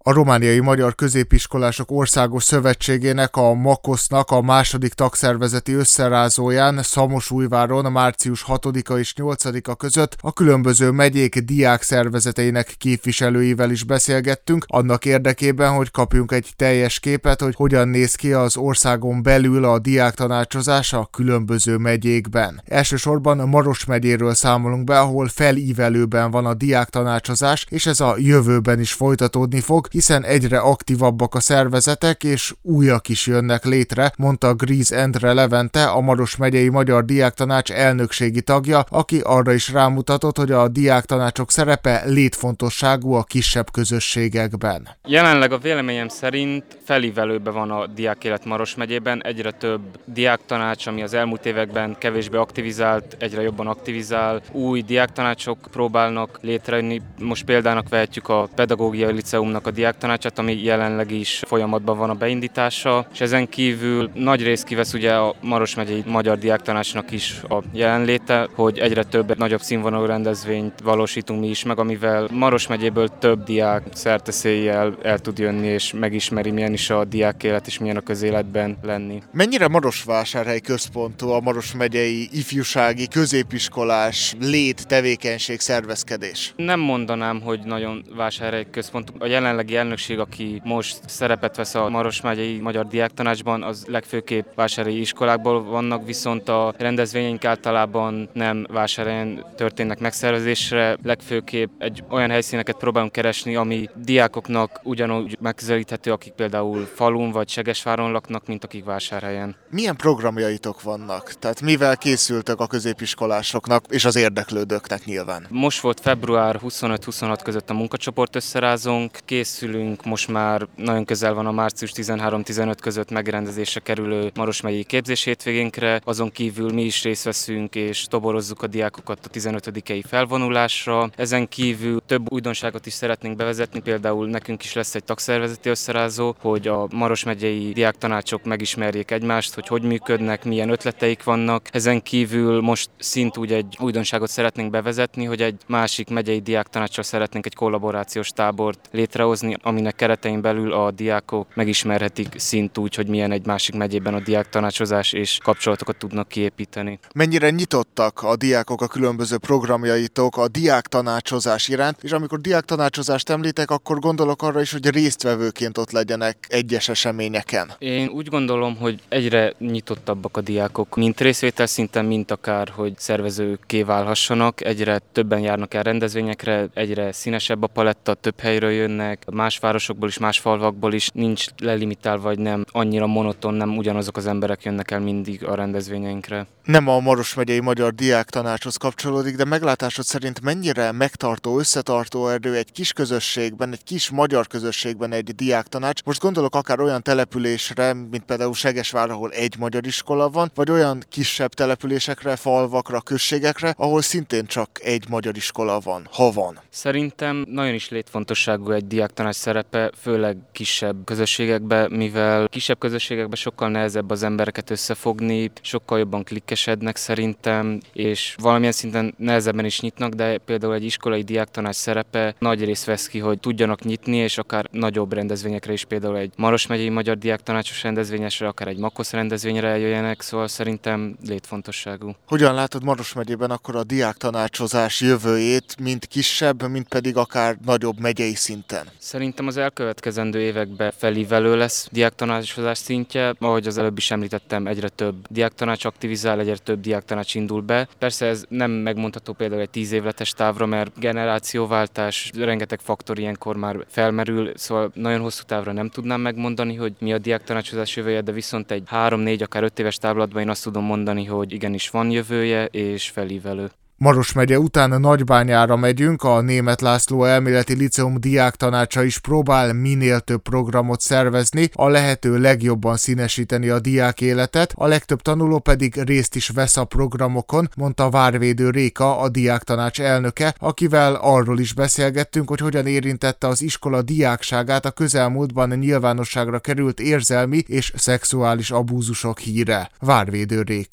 A romániai magyar középiskolások országos szövetségének, a MAKOSZ-nak a második tagszervezeti összerázóján Szamosújváron március 6-a és 8-a között a különböző megyék diák szervezeteinek képviselőivel is beszélgettünk, annak érdekében, hogy kapjunk egy teljes képet, hogy hogyan néz ki az országon belül a diáktanácsozás a különböző megyékben. Elsősorban Maros megyéről számolunk be, ahol felívelőben van a diáktanácsozás, és ez a jövőben is folytatódni fog, hiszen egyre aktívabbak a szervezetek, és újak is jönnek létre, mondta Gríz Endre Levente, a Maros megyei Magyar Diáktanács elnökségi tagja, aki arra is rámutatott, hogy a diáktanácsok szerepe létfontosságú a kisebb közösségekben. Jelenleg a véleményem szerint felívelőben van a diákélet Maros megyében, egyre több diáktanács, ami az elmúlt években kevésbé aktivizált, egyre jobban aktivizál. Új diáktanácsok próbálnak létrejönni, most példának vehetjük a Pedagógiai Liceumnak a diáktanácsát, ami jelenleg is folyamatban van a beindítása, és ezen kívül nagy részt kivesz ugye a Maros megyei Magyar Diáktanácsnak is a jelenléte, hogy egyre több nagyobb színvonalú rendezvényt valósítunk mi is meg, amivel Maros megyéből több diák szerteszéjjel el tud jönni, és megismeri, milyen is a diákélet, és milyen a közéletben lenni. Mennyire Marosvásárhely központú a Maros megyei ifjúsági középiskolás tevékenység, szervezkedés? Nem mondanám, hogy nagyon Vásárhely központú. A jelenlegi elnökség, aki most szerepet vesz a Maros megyei Magyar Diáktanácsban, az legfőképp vásárhelyi iskolákból vannak, viszont a rendezvényeink általában nem Vásárhelyen történnek megszervezésre, legfőképp egy olyan helyszíneket próbálunk keresni, ami diákoknak ugyanúgy megközelíthető, akik például falun vagy Segesváron laknak, mint akik Vásárhelyen. Milyen programjaitok vannak? Tehát mivel készültek a középiskolásoknak és az érdeklődőknek nyilván? Most volt február 25-26 között a munkacsoport összerázónk, készülünk, most már nagyon közel van a március 13-15 között megrendezésre kerülő Maros megyei képzés hétvégénkre, azon kívül mi is részt veszünk és toborozzuk a diákokat a 15-i felvonulásra. Ezen kívül több újdonságot is szeretnénk bevezetni, például nekünk is lesz egy tagszervezeti összerázó, hogy a Maros megyei diáktanácsok megismerjék egymást, hogy működnek, milyen ötleteik vannak. Ezen kívül most szintúgy egy újdonságot szeretnénk bevezetni, hogy egy másik megyei diáktanáccsal szeretnénk egy kollaborációs tábort létrehozni, aminek keretein belül a diákok megismerhetik szintúgy, hogy milyen egy másik megyében a diáktanácsozás, és kapcsolatokat tudnak kiépíteni. Mennyire nyitottak a diákok a különböző programjaitok a diáktanácsozás iránt, és amikor diáktanácsozást említek, akkor gondolok arra is, hogy résztvevőként ott legyenek egyes eseményeken. Én úgy gondolom, hogy egyre nyitottabbak a diákok, mint részvétel szinten, mint akár, hogy szervezőkké válhassanak. Egyre többen járnak el rendezvényekre, egyre színesebb a paletta, több helyről jönnek, más városokból is, más falvakból is, nincs lelimitálva, vagy nem annyira monoton, nem ugyanazok az emberek jönnek el mindig a rendezvényeinkre. Nem a Maros megyei Magyar Diáktanácshoz kapcsolódik, de meglátásod szerint mennyire megtartó, összetartó erő egy kis közösségben, egy kis magyar közösségben egy diáktanács? Most gondolok akár olyan településre, mint például Segesvár, ahol egy magyar iskola van, vagy olyan kisebb településekre, falvakra, községekre, ahol szintén csak egy magyar iskola van, ha van. Szerintem nagyon is létfontosságú egy diáktanács szerepe, főleg kisebb közösségekben, mivel kisebb közösségekben sokkal nehezebb az embereket összefogni, sokkal jobban klikkesednek szerintem, és valamilyen szinten nehezebben is nyitnak, de például egy iskolai diáktanács szerepe nagy részt vesz ki, hogy tudjanak nyitni, és akár nagyobb rendezvényekre is, például egy Maros megyei Magyar Diáktanácsos rendezvényesre, akár egy MAKOSZ rendezvényre eljöjjenek, szóval szerintem létfontosságú. Hogyan látod Maros megyében akkor a diáktanácsozás jövőjét, mind kisebb, mind pedig akár nagyobb megyei szinten? Szerintem az elkövetkezendő években felívelő lesz diáktanácsozás szintje, ahogy az előbb is említettem, egyre több diáktanács aktivizál, egyre több diáktanács indul be. Persze ez nem megmondható például egy 10 évletes távra, mert generációváltás, rengeteg faktor ilyenkor már felmerül, szóval nagyon hosszú távra nem tudnám megmondani, hogy mi a diáktanácsozás jövője, de viszont egy 3-4, akár 5 éves távlatban én azt tudom mondani, hogy igenis van jövője és felívelő. Maros megye után Nagybányára megyünk, a Németh László Elméleti Liceum diáktanácsa is próbál minél több programot szervezni, a lehető legjobban színesíteni a diák életet, a legtöbb tanuló pedig részt is vesz a programokon, mondta Várvédő Réka, a diáktanács elnöke, akivel arról is beszélgettünk, hogy hogyan érintette az iskola diákságát a közelmúltban nyilvánosságra került érzelmi és szexuális abúzusok híre. Várvédő Réka.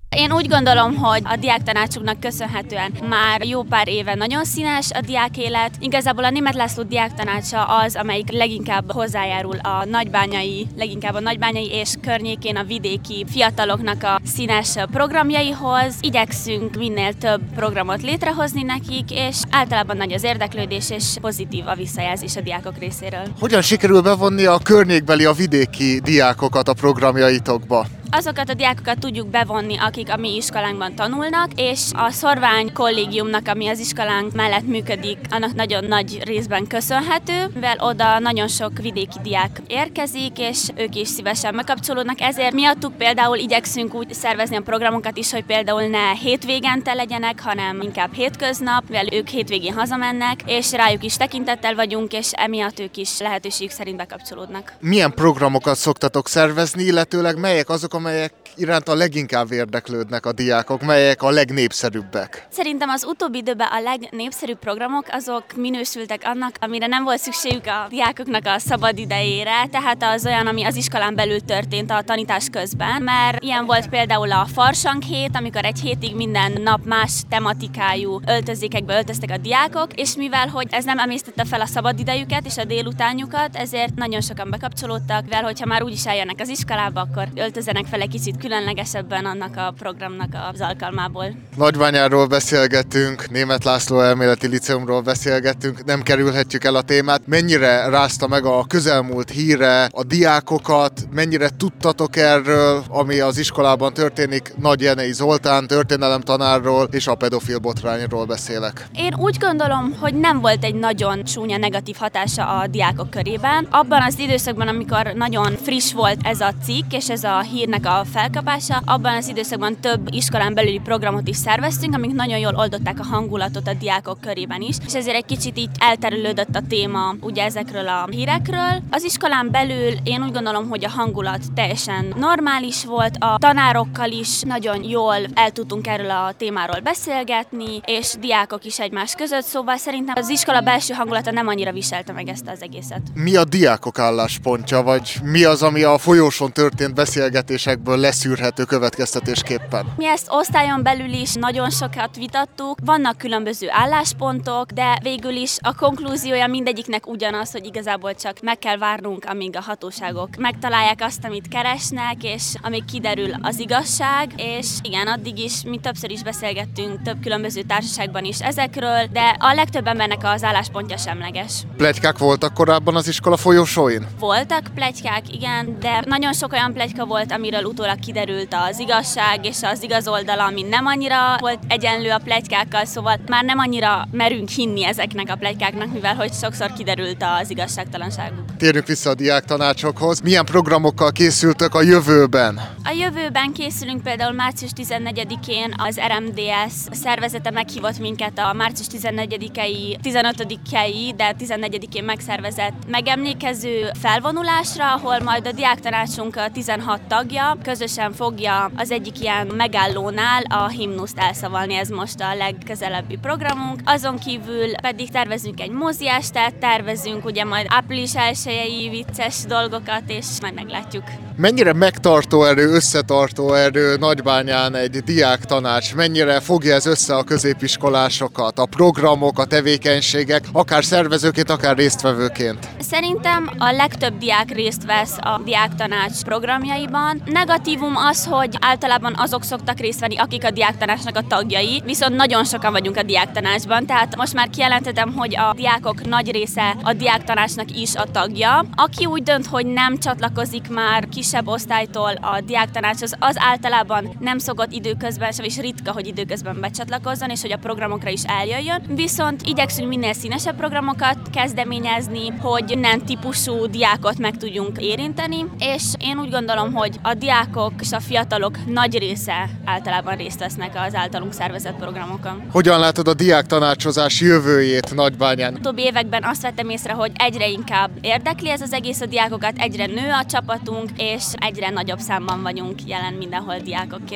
Én úgy gondolom, hogy a diáktanácsoknak köszönhetően már jó pár éve nagyon színes a diákélet. Igazából a Németh László diáktanácsa az, amelyik leginkább hozzájárul leginkább a nagybányai és környékén a vidéki fiataloknak a színes programjaihoz. Igyekszünk minél több programot létrehozni nekik, és általában nagy az érdeklődés és pozitív a visszajelzés a diákok részéről. Hogyan sikerül bevonni a környékbeli, a vidéki diákokat a programjaitokba? Azokat a diákokat tudjuk bevonni, akik a mi iskolánkban tanulnak, és a Szorvány kollégiumnak, ami az iskolánk mellett működik, annak nagyon nagy részben köszönhető, mivel oda nagyon sok vidéki diák érkezik, és ők is szívesen megkapcsolódnak. Ezért miattuk például igyekszünk úgy szervezni a programokat is, hogy például ne hétvégente legyenek, hanem inkább hétköznap, mivel ők hétvégén hazamennek, és rájuk is tekintettel vagyunk, és emiatt ők is lehetőség szerint bekapcsolódnak. Milyen programokat szoktatok szervezni, illetőleg melyek azok, amelyek iránt a leginkább érdeklődnek a diákok, melyek a legnépszerűbbek? Szerintem az utóbbi időben a legnépszerűbb programok azok minősültek annak, amire nem volt szükségük a diákoknak a szabad idejére, tehát az olyan, ami az iskolán belül történt a tanítás közben, mert ilyen volt például a farsang hét, amikor egy hétig minden nap más tematikájú öltözékekbe öltöztek a diákok, és mivel hogy ez nem emésztette fel a szabadidejüket és a délutánjukat, ezért nagyon sokan bekapcsolódtak, mivel hogyha már úgyis eljönnek az iskolába, akkor öltözenek fel egy kicsit különlegesebben annak a programnak az alkalmából. Nagybányáról beszélgetünk, Németh László Elméleti Liceumról beszélgetünk, nem kerülhetjük el a témát. Mennyire rázta meg a közelmúlt híre a diákokat, mennyire tudtatok erről, ami az iskolában történik? Nagy Jenei Zoltán történelemtanárról és a pedofil botrányról beszélek. Én úgy gondolom, hogy nem volt egy nagyon csúnya negatív hatása a diákok körében. Abban az időszakban, amikor nagyon friss volt ez a cikk és ez a hírnek a felkapása, abban az időszakban több iskolán belüli programot is szerveztünk, amik nagyon jól oldották a hangulatot a diákok körében is, és ezért egy kicsit így elterülődött a téma ugye ezekről a hírekről. Az iskolán belül én úgy gondolom, hogy a hangulat teljesen normális volt, a tanárokkal is nagyon jól el tudtunk erről a témáról beszélgetni, és diákok is egymás között, szóval szerintem az iskola belső hangulata nem annyira viselte meg ezt az egészet. Mi a diákok álláspontja, vagy mi az, ami a folyosón történt beszélgetésekből leszűrhető következtetésképpen? Mi ezt osztályon belül is nagyon sokat vitattuk, vannak különböző álláspontok, de végül is a konklúziója mindegyiknek ugyanaz, hogy igazából csak meg kell várnunk, amíg a hatóságok megtalálják azt, amit keresnek, és amíg kiderül az igazság, és igen, addig is mi többször is beszélgettünk több különböző társaságban is ezekről, de a legtöbb embernek az álláspontja semleges. Pletykák voltak korábban az iskola folyosóin? Voltak pletykák, igen, de nagyon sok olyan pletyka volt, amiről utólag kiderült az igazság, és az igaz oldala, ami nem annyira volt egyenlő a pletykákkal, szóval már nem annyira merünk hinni ezeknek a pletykáknak, mivel hogy sokszor kiderült az igazságtalanságuk. Térjünk vissza a diáktanácsokhoz. Milyen programokkal készültök a jövőben? A jövőben készülünk például március 14-én az RMDS szervezete meghívott minket a március 14-i, 15-i, de 14-én megszervezett megemlékező felvonulásra, ahol majd a diáktanácsunk 16 tagja közösen fogja az egyik ilyen megállónál a himnuszt elszavalni, ez most a legközelebbi programunk. Azon kívül pedig tervezünk egy moziestát, tervezünk ugye majd április 1-i vicces dolgokat, és majd meglátjuk. Mennyire megtartó erő, összetartó erő Nagybányán egy diáktanács? Mennyire fogja ez össze a középiskolásokat, a programok, a tevékenységek, akár szervezőként, akár résztvevőként? Szerintem a legtöbb diák részt vesz a diáktanács programjaiban. Negatívum az, hogy általában azok szoktak részt venni, akik a diáktanácsnak a tagjai, viszont nagyon sokan vagyunk a diáktanácsban, tehát most már kijelentetem, hogy a diákok nagy része a diáktanácsnak is a tagja. Aki úgy dönt, hogy nem csatlakozik már kisebb osztálytól a diáktanácshoz, az általában nem szokott időközben, sem is ritka, hogy időközben becsatlakozzon, és hogy a programokra is eljöjjön. Viszont igyekszünk minél színesebb programokat kezdeményezni, hogy minden típusú diákot meg tudjunk érinteni, és én úgy gondolom, hogy a diákok és a fiatalok nagy része általában részt vesznek az általunk szervezett programokon. Hogyan látod a diáktanácsozás jövőjét Nagybányán? Utóbbi években azt vettem észre, hogy egyre inkább érdekli ez az egész a diákokat, egyre nő a csapatunk, és egyre nagyobb számban vagyunk jelen mindenhol diákokként.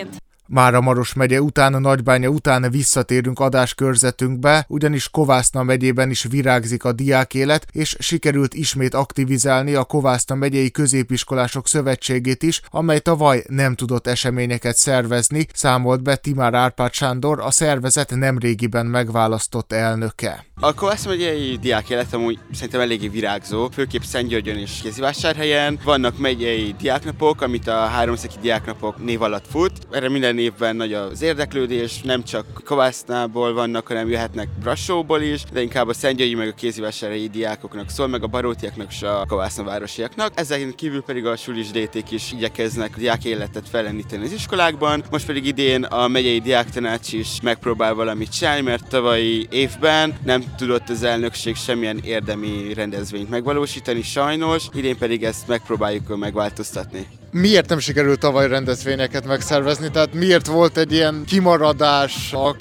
Mára Maros megye után, Nagybánya után visszatérünk adáskörzetünkbe, ugyanis Kovászna megyében is virágzik a diákélet, és sikerült ismét aktivizálni a Kovászna megyei középiskolások szövetségét is, amely tavaly nem tudott eseményeket szervezni, számolt be Timár Árpád Sándor, a szervezet nemrégiben megválasztott elnöke. A Kovászna megyei diákélet amúgy szerintem eléggé virágzó, főképp Szentgyörgyön és Kézivásárhelyen. Vannak megyei diáknapok, amit a háromszéki diáknapok név alatt fut. Erre minden évben nagy az érdeklődés, nem csak Kovásznából vannak, hanem jöhetnek Brassóból is, de inkább a szentgyörgyi meg a kézivásárhelyi diákoknak szól, meg a barótiaknak és a Kovászna városiaknak. Ezen kívül pedig a sulis DT-k is igyekeznek diákéletet fellendíteni az iskolákban. Most pedig idén a megyei diáktanács is megpróbál valamit csinálni, mert tavalyi évben nem tudott az elnökség semmilyen érdemi rendezvényt megvalósítani, sajnos, idén pedig ezt megpróbáljuk megváltoztatni. Miért nem sikerült tavaly rendezvényeket megszervezni? Tehát miért volt egy ilyen kimaradás a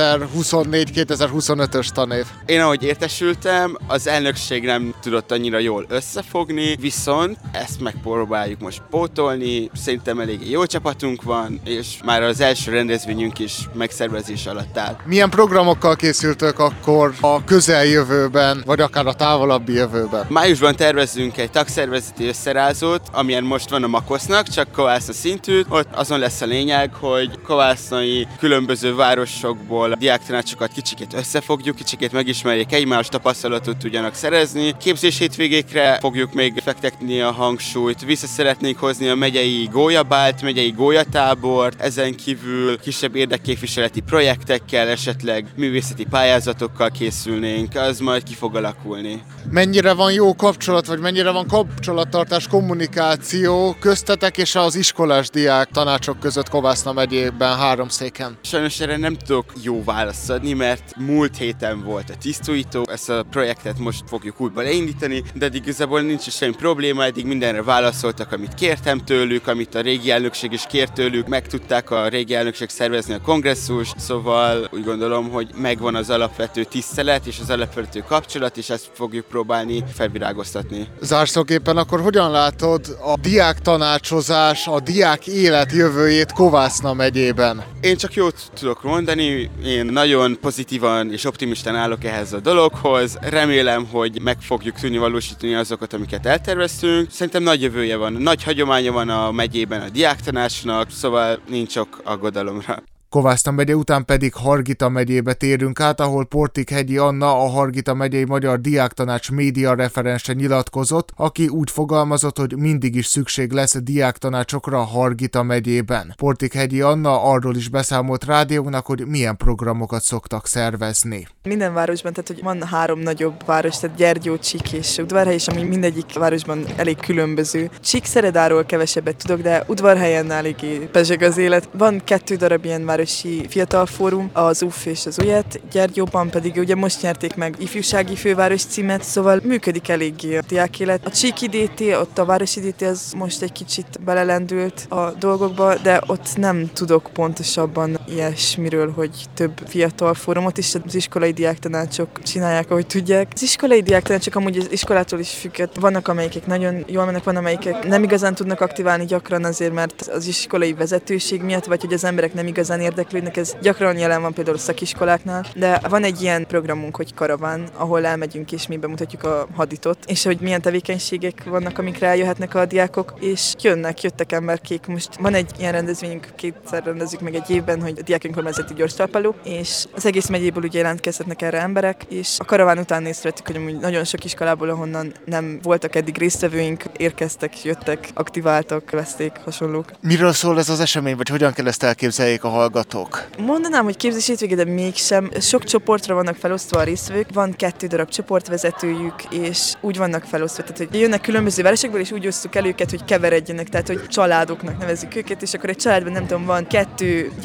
2024-2025-ös tanév? Én ahogy értesültem, az elnökség nem tudott annyira jól összefogni, viszont ezt megpróbáljuk most pótolni, szerintem elég jó csapatunk van, és már az első rendezvényünk is megszervezés alatt áll. Milyen programokkal készültök akkor a közeljövőben, vagy akár a távolabbi jövőben? Májusban tervezünk egy tagszervezeti összerázót, amilyen most van a Makosznak, csak Kovászna szintű. Ott azon lesz a lényeg, hogy kovásznai különböző városokból a diáktanácsokat kicsikét összefogjuk, kicsikét megismerjék egymást, tapasztalatot tudjanak szerezni. Képzés hétvégékre fogjuk még fektetni a hangsúlyt, vissza szeretnénk hozni a megyei gólyabált, megyei gólyatábort, ezen kívül kisebb érdekképviseleti projektekkel, esetleg művészeti pályázatokkal készülnénk, az majd ki fog alakulni. Mennyire van jó kapcsolat, vagy mennyire van kapcsolattartás, kommunikáció köztetek és az iskolás diák tanácsok között Kovászna megyében háromszéken? Sajnos erre nem tudok jó választ adni, mert múlt héten volt a tisztújító, ezt a projektet most fogjuk újra leindítani, de eddig igazából nincs semmi probléma, eddig mindenre válaszoltak, amit kértem tőlük, amit a régi elnökség is kért tőlük, meg tudták a régi elnökség szervezni a kongresszus, szóval úgy gondolom, hogy megvan az alapvető tisztelet és az alapvető kapcsolat, és ezt fogjuk próbálni felvirágoztatni. Zárszóképpen akkor hogyan látod a diák tanácsozás, a diák élet jövőjét Kovászna megyében? Én csak jót tudok mondani, én nagyon pozitívan és optimistán állok ehhez a dologhoz. Remélem, hogy meg fogjuk tudni valósítani azokat, amiket elterveztünk. Szerintem nagy jövője van, nagy hagyománya van a megyében a diáktanácsnak, szóval nincs ok aggodalomra. Kovászna megye után pedig Hargita megyébe térünk át, ahol Portikhegyi Anna, a Hargita megyei Magyar Diáktanács média referense nyilatkozott, aki úgy fogalmazott, hogy mindig is szükség lesz diáktanácsokra a Hargita megyében. Portikhegyi Anna arról is beszámolt rádiónak, hogy milyen programokat szoktak szervezni. Minden városban, tehát hogy van 3 nagyobb város, tehát Gyergyó, Csík és Udvarhely, és ami mindegyik városban elég különböző. Csíkszeredáról kevesebbet tudok, de Udvarhelyen eléggé pezseg az élet. Van 2 darab ilyen városi fiatal fórum, az UF és az UJET, Gyergyóban pedig ugye most nyerték meg ifjúsági főváros címet, szóval működik eléggé a diákélet. A Csíki DT, ott a városi DT az most egy kicsit belelendült a dolgokba, de ott nem tudok pontosabban ilyesmiről, hogy több fiatal fórumot is az iskolai diáktanácsok csinálják, ahogy tudják. Az iskolai diáktanácsok amúgy az iskolától is függet. Vannak, amelyikek nagyon jól mennek, van, amelyikek nem igazán tudnak aktiválni gyakran azért, mert az iskolai vezetőség miatt, vagy hogy az emberek nem igazán érdeklődnek, ez gyakran jelen van például a szakiskoláknál, de van egy ilyen programunk, hogy karaván, ahol elmegyünk és mi bemutatjuk a haditot, és hogy milyen tevékenységek vannak, amikre eljöhetnek a diákok, és jöttek emberkék. Most van egy ilyen rendezvényünk, 2-szer rendezzük meg egy évben, hogy a diák önkormányzati gyorstalpaló, és az egész megyéből ugye jelentkezhetnek erre emberek, és a karaván után észrevettük, hogy amúgy nagyon sok iskolából, ahonnan nem voltak eddig résztvevőink, érkeztek, jöttek, aktiváltak, veszték, hasonlók. Miről szól ez az esemény, vagy hogyan kell ezt elképzeljék a hallgatók? Mondanám, hogy képzés hétvége, de mégsem. Sok csoportra vannak felosztva a résztvevők, van 2 darab csoportvezetőjük, és úgy vannak felosztva, tehát hogy jönnek különböző városokból, és úgy osztuk el őket, hogy keveredjenek, tehát hogy családoknak nevezzük őket, és akkor egy családban nem tudom, van 2 gyergyói, 2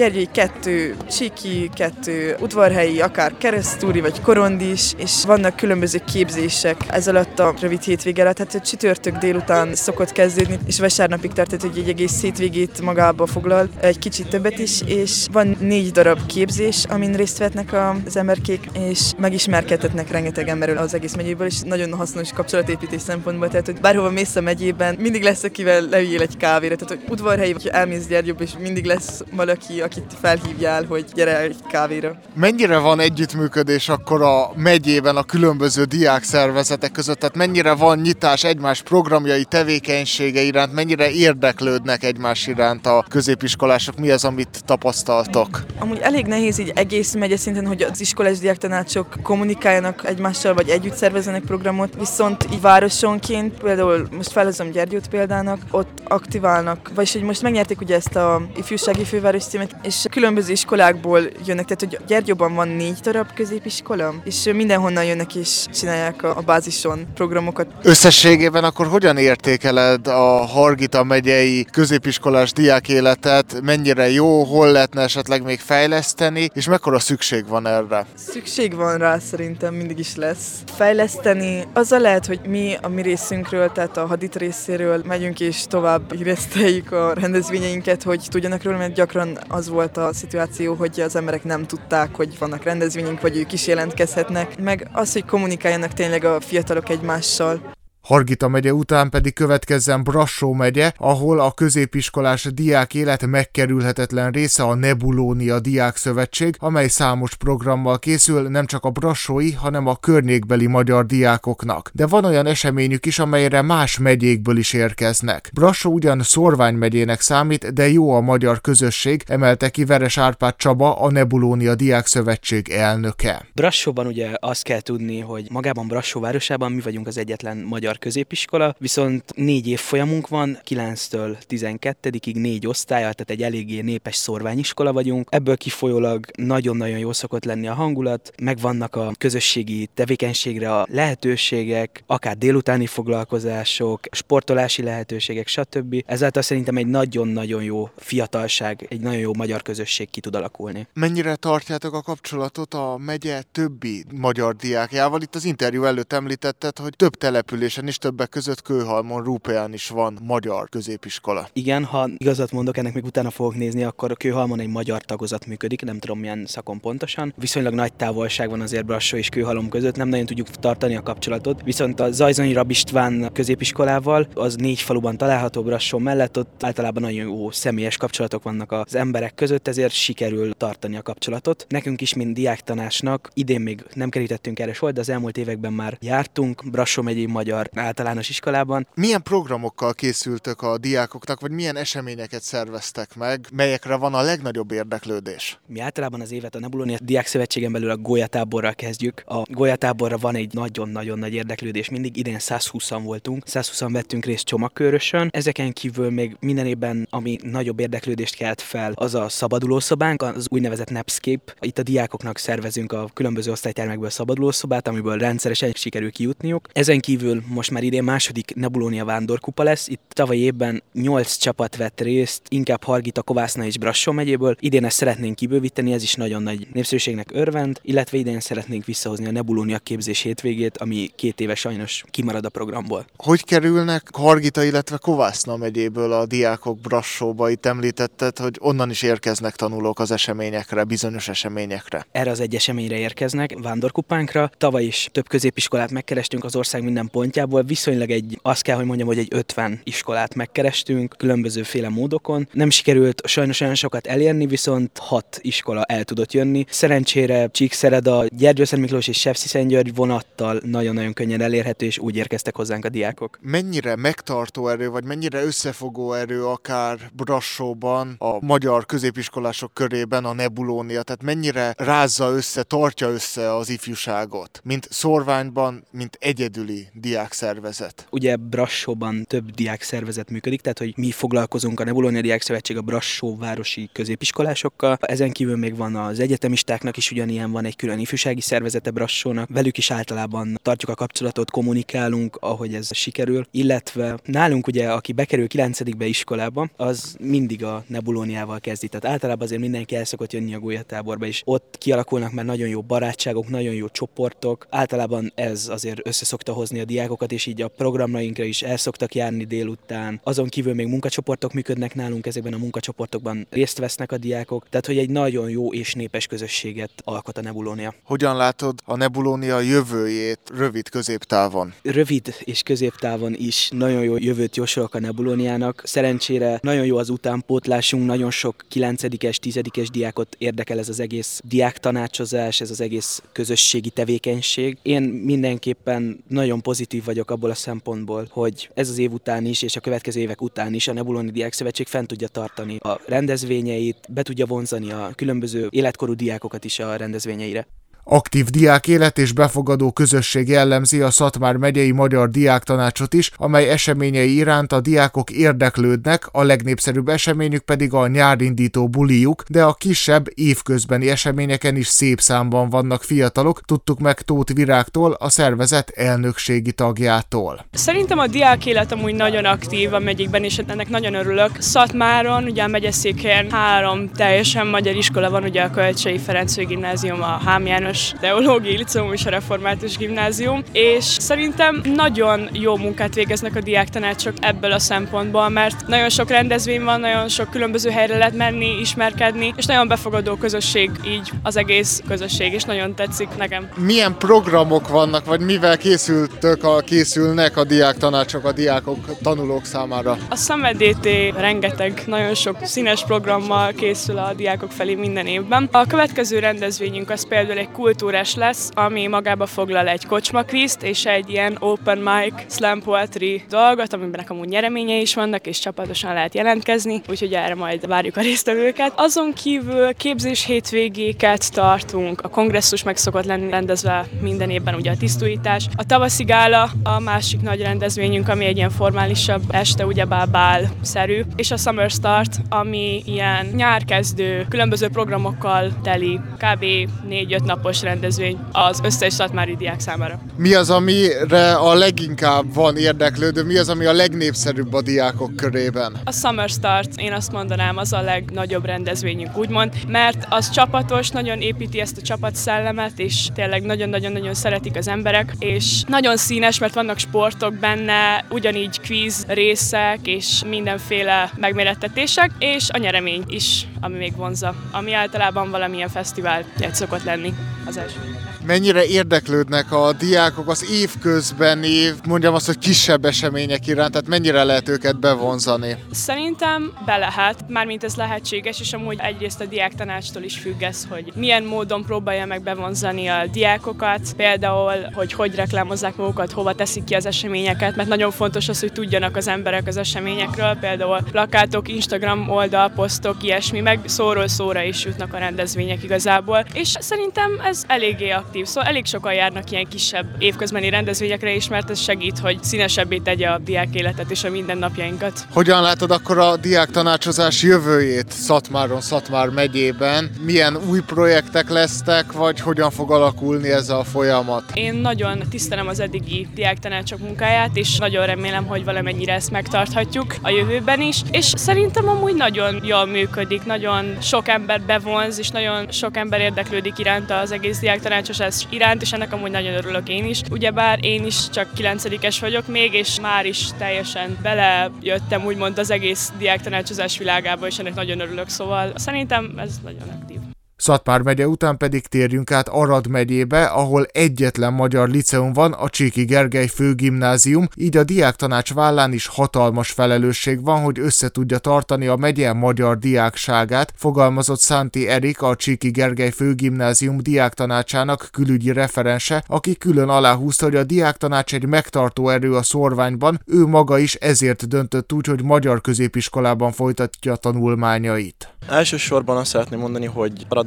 2 csíki, 2 udvarhelyi, akár keresztúri vagy korondis, és vannak különböző képzések ez alatt a rövid hétvége alatt. Hát csütörtök délután szokott kezdődni, és vasárnapig tart, hogy egy egész hétvégét magába foglal, egy kicsit többet is, és van 4 darab képzés, amin részt vehetnek az emberkék, és megismerkedhetnek rengeteg emberről az egész megyéből, és nagyon hasznos kapcsolatépítés szempontból, tehát hogy bárhova mész a megyében, mindig lesz, akivel leüljél egy kávéra, tehát hogy udvarhelyi, vagy elmész Gyergyóba, és mindig lesz valaki, akit felhívjál, hogy gyere egy kávéra. Mennyire van együttműködés akkor a megyében a különböző diákszervezetek között, tehát mennyire van nyitás egymás programjai, tevékenysége iránt, mennyire érdeklődnek egymás iránt a középiskolások, mi az, amit tapasztaltok? Amúgy elég nehéz így egész megye szinten, hogy az iskolás diáktanácsok kommunikáljanak egymással, vagy együtt szervezzenek programot, viszont így városonként, például most felhozom Gyergyót példának, ott aktiválnak, vagyis hogy most megnyerték ugye ezt a ifjúsági főváros címet, és különböző iskolákból jönnek, tehát hogy Gyergyóban van 4 darab középiskola, és mindenhonnan jönnek és csinálják a bázison programokat. Összességében akkor hogyan értékeled a Hargita megyei középiskolás diákéletet, mennyire jó, hol lehetne esetleg még fejleszteni, és mekkora szükség van erre? Szükség van rá, szerintem mindig is lesz. Fejleszteni, azzal lehet, hogy mi a mi részünkről, tehát a hadit részéről megyünk és tovább híreszteljük a rendezvényeinket, hogy tudjanak róla, mert gyakran az volt a szituáció, hogy az emberek nem tudták, hogy vannak rendezvényünk, vagy ők is jelentkezhetnek, meg az, hogy kommunikáljanak tényleg a fiatalok egymással. Hargita megye után pedig következzen Brassó megye, ahol a középiskolás diák élet megkerülhetetlen része a Nebulónia Diákszövetség, amely számos programmal készül nem csak a brassói, hanem a környékbeli magyar diákoknak. De van olyan eseményük is, amelyre más megyékből is érkeznek. Brassó ugyan Szorvány megyének számít, de jó a magyar közösség, emelte ki Veres Árpád Csaba, a Nebulónia Diákszövetség elnöke. Brassóban ugye azt kell tudni, hogy magában Brassó városában mi vagyunk az egyetlen magyar középiskola, viszont 4 évfolyamunk van, 9-től 12-ig 4 osztállyal, tehát egy eléggé népes szorványiskola vagyunk. Ebből kifolyólag nagyon-nagyon jó szokott lenni a hangulat, megvannak a közösségi tevékenységre a lehetőségek, akár délutáni foglalkozások, sportolási lehetőségek, stb. Ezáltal szerintem egy nagyon-nagyon jó fiatalság, egy nagyon jó magyar közösség ki tud alakulni. Mennyire tartjátok a kapcsolatot a megye többi magyar diákjával? Itt az interjú előtt említetted, hogy több településen és többek között Kőhalmon, Rúpeán is van magyar középiskola. Igen, ha igazat mondok, ennek még utána fogok nézni, akkor Kőhalmon egy magyar tagozat működik, nem tudom milyen szakon pontosan. Viszonylag nagy távolság van azért Brassó és Kőhalom között, nem nagyon tudjuk tartani a kapcsolatot. Viszont a Zajzonyi Rab István középiskolával, az 4 faluban található Brassó mellett, ott általában nagyon jó személyes kapcsolatok vannak az emberek között, ezért sikerül tartani a kapcsolatot. Nekünk is, mint diáktanácsnak, idén még nem kerítettünk erre sor, de az elmúlt években már jártunk Brassó megyei magyar általános iskolában. Milyen programokkal készültök a diákoknak, vagy milyen eseményeket szerveztek meg, melyekre van a legnagyobb érdeklődés? Mi általában az évet a Nebulónia Diákszövetségen belül a golyatáborral kezdjük. A golyatáborra van egy nagyon-nagyon nagy érdeklődés mindig. Idén 120-an voltunk, 120-an vettünk részt csomagkörösön. Ezeken kívül még minden évben, ami nagyobb érdeklődést kelt fel, az a szabadulószobánk, az úgynevezett Napscape. Itt a diákoknak szervezünk a különböző osztálytermekből szabadulószobát, amiből rendszeresen sikerül kijutniuk. Ezen kívül most már idén második Nebulónia vándorkupa lesz. Itt tavalyi évben 8 csapat vett részt, inkább Hargita, Kovászna és Brassó megyéből. Idén ezt szeretnénk kibővíteni, ez is nagyon nagy népszerűségnek örvend, illetve idén szeretnénk visszahozni a Nebulónia képzés hétvégét, ami 2 éve sajnos kimarad a programból. Hogy kerülnek Hargita, illetve Kovászna megyéből a diákok Brassóba? Itt említetted, hogy onnan is érkeznek tanulók az eseményekre, bizonyos eseményekre. Erre az egy eseményre érkeznek, vándorkupánkra. Tavaly is több középiskolát megkerestünk az ország minden pontjából, viszonylag azt kell, hogy mondjam, hogy egy 50 iskolát megkerestünk különbözőféle módokon. Nem sikerült sajnos olyan sokat elérni, viszont 6 iskola el tudott jönni. Szerencsére Csíkszereda, Gyergyószentmiklós és Sepsiszentgyörgy vonattal nagyon-nagyon könnyen elérhető, és úgy érkeztek hozzánk a diákok. Mennyire megtartó erő, vagy mennyire összefogó erő akár Brassóban, a magyar középiskolások körében a Nebulónia, tehát mennyire rázza össze, tartja össze az ifjúságot, mint Szorványban, mint egyedüli diák szervezet? Ugye Brassóban több diákszervezet működik, tehát hogy mi foglalkozunk a Nebulonia Diákszövetség a Brassó városi középiskolásokkal. Ezen kívül még van az egyetemistáknak is ugyanilyen, van egy külön ifjúsági szervezete Brassónak. Velük is általában tartjuk a kapcsolatot, kommunikálunk, ahogy ez sikerül. Illetve nálunk ugye, aki bekerül 9. iskolába, az mindig a Nebuloniával kezdi. Tehát általában azért mindenki el szokott jönni a golyatáborba, és ott kialakulnak már nagyon jó barátságok, nagyon jó csoportok. Általában ez azért összeszokta hozni a diákokat, és így a programrainkra is el szoktak járni délután. Azon kívül még munkacsoportok működnek nálunk, ezekben a munkacsoportokban részt vesznek a diákok, tehát hogy egy nagyon jó és népes közösséget alkot a Nebulonia. Hogyan látod a Nebulonia jövőjét rövid középtávon? Rövid és középtávon is nagyon jó jövőt jósolok a Nebuloniának. Szerencsére nagyon jó az utánpótlásunk, nagyon sok 9-es, 10-es diákot érdekel ez az egész diáktanácsozás, ez az egész közösségi tevékenység. Én mindenképpen nagyon pozitív vagyok abból a szempontból, hogy ez az év után is, és a következő évek után is a Nebulonia Diákszövetség fent tudja tartani a rendezvényeit, be tudja vonzani a különböző életkorú diákokat is a rendezvényeire. Aktív diákélet és befogadó közösség jellemzi a Szatmár megyei Magyar Diáktanácsot is, amely eseményei iránt a diákok érdeklődnek, a legnépszerűbb eseményük pedig a nyárindító bulijuk, de a kisebb évközbeni eseményeken is szép számban vannak fiatalok, tudtuk meg Tóth Virágtól, a szervezet elnökségi tagjától. Szerintem a diákélet amúgy nagyon aktív a megyékben, és ennek nagyon örülök. Szatmáron, ugye a megyeszékhelyen 3 teljesen magyar iskola van, ugye a Kölcsei Ferenc Gimnázium, a Hám János Teológiai Liceum és a Református Gimnázium, és szerintem nagyon jó munkát végeznek a diáktanácsok ebből a szempontból, mert nagyon sok rendezvény van, nagyon sok különböző helyre lehet menni, ismerkedni, és nagyon befogadó közösség így az egész közösség, és nagyon tetszik nekem. Milyen programok vannak, vagy mivel készülnek a diáktanácsok a diákok, tanulók számára? A Summer DT rengeteg, nagyon sok színes programmal készül a diákok felé minden évben. A következő rendezvényünk az például egy kultúrás lesz, ami magába foglal egy kocsmakvízt és egy ilyen open mic slam poetry dolgot, amiben amúgy nyereményei is vannak, és csapatosan lehet jelentkezni, úgyhogy erre majd várjuk a résztvevőket. Azon kívül képzés hétvégéket tartunk, a kongresszus meg szokott lenni rendezve minden évben, ugye a tisztújítás. A tavaszi gála a másik nagy rendezvényünk, ami egy ilyen formálisabb este, ugyebár bál-szerű, és a Summer Start, ami ilyen nyárkezdő, különböző programokkal teli, kb. 4-5 napos rendezvény az összes szatmári diák számára. Mi az, amire a leginkább van érdeklődő, mi az, ami a legnépszerűbb a diákok körében? A Summer Start, én azt mondanám, az a legnagyobb rendezvényünk, úgymond, mert az csapatos, nagyon építi ezt a csapatszellemet, és tényleg nagyon-nagyon szeretik az emberek, és nagyon színes, mert vannak sportok benne, ugyanígy kvíz részek, és mindenféle megmérettetések, és a nyeremény is, ami még vonzza, ami általában valamilyen fesztivál szokott lenni az első. Mennyire érdeklődnek a diákok az évközbeni, mondjam azt, hogy kisebb események iránt, tehát mennyire lehet őket bevonzani? Szerintem be lehet, mármint ez lehetséges, és amúgy egyrészt a diáktanácstól is függ ez, hogy milyen módon próbálja meg bevonzani a diákokat, például, hogy reklámozzák magukat, hova teszik ki az eseményeket, mert nagyon fontos az, hogy tudjanak az emberek az eseményekről, például plakátok, Instagram oldal, posztok, ilyesmi, meg szóról szóra is jutnak a rendezvények igazából, és szerintem ez eléggé aktív. Szóval elég sokan járnak ilyen kisebb évközbeni rendezvényekre is, mert ez segít, hogy színesebbé tegye a diákéletet és a mindennapjainkat. Hogyan látod akkor a diáktanácsozás jövőjét Szatmáron, Szatmár megyében? Milyen új projektek lesznek, vagy hogyan fog alakulni ez a folyamat? Én nagyon tisztelem az eddigi diáktanácsok munkáját, és nagyon remélem, hogy valamennyire ezt megtarthatjuk a jövőben is, és szerintem amúgy nagyon jól működik, nagyon sok ember bevonz, és nagyon sok ember érdeklődik iránta az egész diáktanácsozás iránt, és ennek amúgy nagyon örülök én is. Ugyebár én is csak 9-es vagyok még, és már is teljesen belejöttem úgymond az egész diáktanácsozás világába, és ennek nagyon örülök, szóval szerintem ez nagyon aktív. Szatmár megye után pedig térjünk át Arad megyébe, ahol egyetlen magyar liceum van, a Csíky Gergely Főgimnázium, így a diáktanács vállán is hatalmas felelősség van, hogy összetudja tartani a megye magyar diákságát, fogalmazott Szánti Erik, a Csíky Gergely Főgimnázium diáktanácsának külügyi referense, aki külön aláhúzta, hogy a diáktanács egy megtartó erő a szórványban, ő maga is ezért döntött úgy, hogy magyar középiskolában folytatja tanulmányait. Elsősorban azt szeretném mondani, hogy Arad